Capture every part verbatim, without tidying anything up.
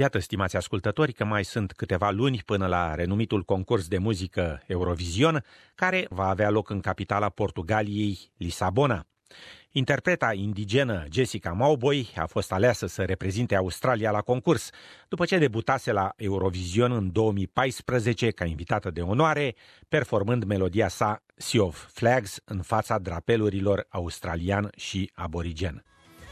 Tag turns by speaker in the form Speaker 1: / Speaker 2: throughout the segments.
Speaker 1: Iată, stimați ascultători, că mai sunt câteva luni până la renumitul concurs de muzică Eurovision, care va avea loc în capitala Portugaliei, Lisabona. Interpreta indigenă Jessica Mauboy a fost aleasă să reprezinte Australia la concurs, după ce debutase la Eurovision în două mii paisprezece ca invitată de onoare, performând melodia sa Sea of Flags în fața drapelurilor australian și aborigen.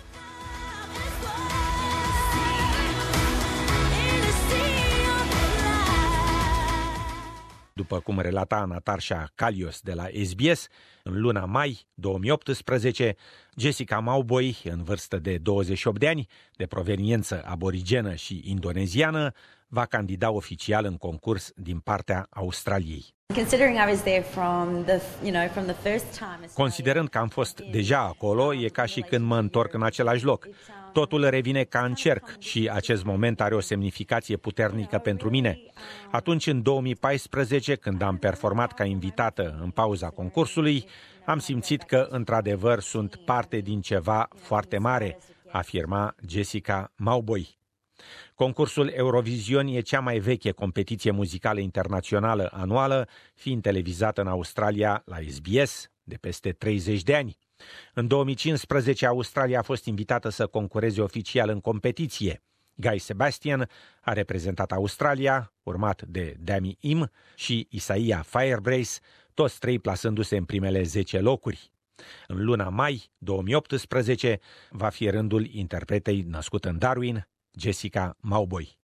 Speaker 1: După cum relata Natasha Kalios de la S B S, în luna mai două mii optsprezece, Jessica Mauboy, în vârstă de douăzeci și opt de ani, de proveniență aborigenă și indoneziană, va candida oficial în concurs din partea Australiei. Considerând că am fost deja acolo, e ca și când mă întorc în același loc. Totul revine ca în cerc și acest moment are o semnificație puternică pentru mine. Atunci, în două mii paisprezece, când am performat ca invitată în pauza concursului, am simțit că, într-adevăr, sunt parte din ceva foarte mare, afirma Jessica Mauboy. Concursul Eurovision e cea mai veche competiție muzicală internațională anuală, fiind televizată în Australia la S B S de peste treizeci de ani. În două mii cincisprezece, Australia a fost invitată să concureze oficial în competiție. Guy Sebastian a reprezentat Australia, urmat de Dami Im și Isaiah Firebrace, toți trei plasându-se în primele zece locuri. În luna mai două mii optsprezece va fi rândul interpretei născută în Darwin, Jessica Mauboy.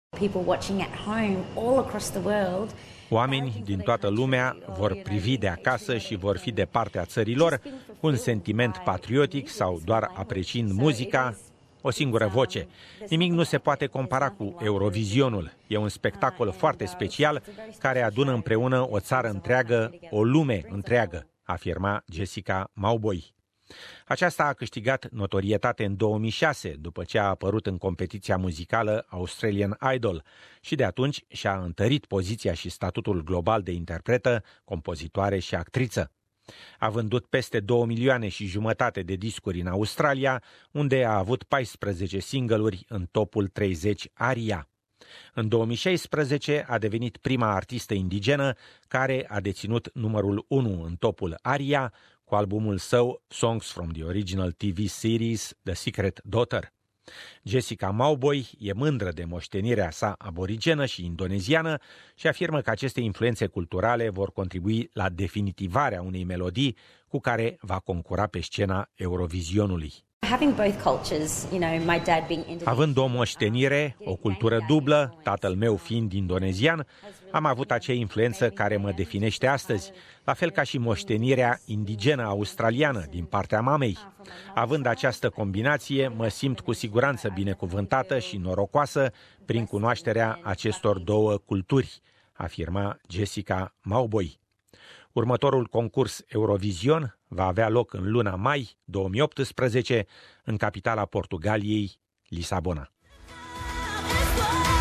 Speaker 1: Oameni din toată lumea vor privi de acasă și vor fi de partea țărilor cu un sentiment patriotic sau doar apreciind muzica, o singură voce. Nimic nu se poate compara cu Eurovisionul. E un spectacol foarte special care adună împreună o țară întreagă, o lume întreagă, afirma Jessica Mauboy. Aceasta a câștigat notorietate în două mii șase, după ce a apărut în competiția muzicală Australian Idol și de atunci și-a întărit poziția și statutul global de interpretă, compozitoare și actriță. A vândut peste două milioane și jumătate de discuri în Australia, unde a avut paisprezece single-uri în topul treizeci ARIA. În două mii șaisprezece a devenit prima artistă indigenă care a deținut numărul unu în topul ARIA, cu albumul său Songs from the Original T V Series The Secret Daughter. Jessica Mauboy e mândră de moștenirea sa aborigenă și indoneziană și afirmă că aceste influențe culturale vor contribui la definitivarea unei melodii cu care va concura pe scena Eurovisionului. Având o moștenire, o cultură dublă, tatăl meu fiind indonezian, am avut acea influență care mă definește astăzi, la fel ca și moștenirea indigenă australiană din partea mamei. Având această combinație, mă simt cu siguranță binecuvântată și norocoasă prin cunoașterea acestor două culturi, afirma Jessica Mauboy. Următorul concurs Eurovision va avea loc în luna mai două mii optsprezece în capitala Portugaliei, Lisabona.